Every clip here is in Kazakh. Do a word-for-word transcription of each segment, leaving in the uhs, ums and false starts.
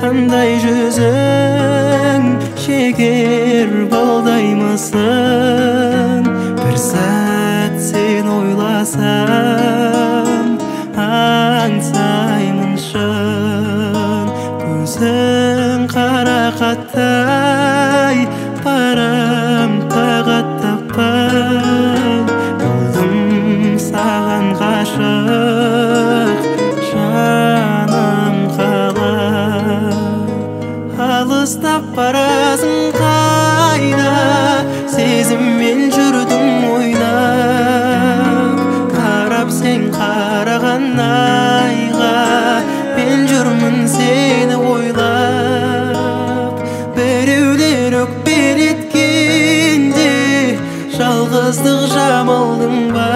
Qanday жүзің шекер балдаймысың, бір сәт сен ойласам аңсаймын шын. Көзің қарақаттай барам тағат таппай, болдым саған ғашық жаным қалай. Алыстап барасың қайда, сезіммен жүрдім ойнап. Қарап сен қараған айға, мен жүрмін сені ойлап. Біреулер өкпелі еткенде, жалғыздық жамалдың ба?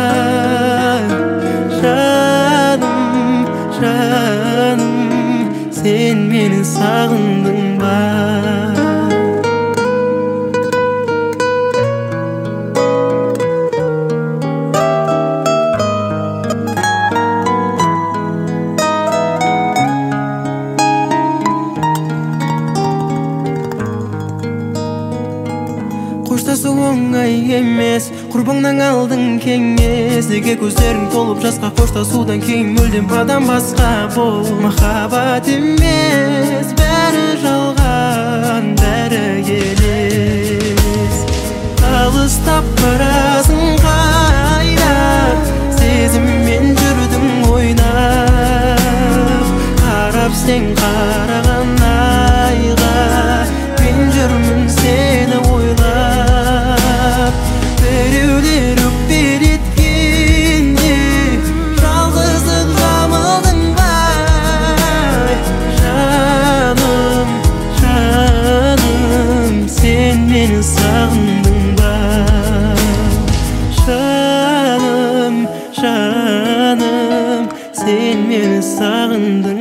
Жаным, жаным, сен мені сағындың ба? Қоштасу оңай емес, құрбыңнан алдың кеңес. Неге көздерің толып жасқа, қоштасудан кейін мүлдем адам басқа бол. Махаббат емес, бәрі жалған, бәрі елес. Алыстап барасың қайда, сезіммен жүрдім ойнап. Қарап сен қараған айға, мен жүрмін сені ойлап. Біреулер өкпелі еткенде, жалғыздық жамылдың ба? Жаным, жаным, сен мені сағындың ба? Жаным, жаным, сен мені сағындың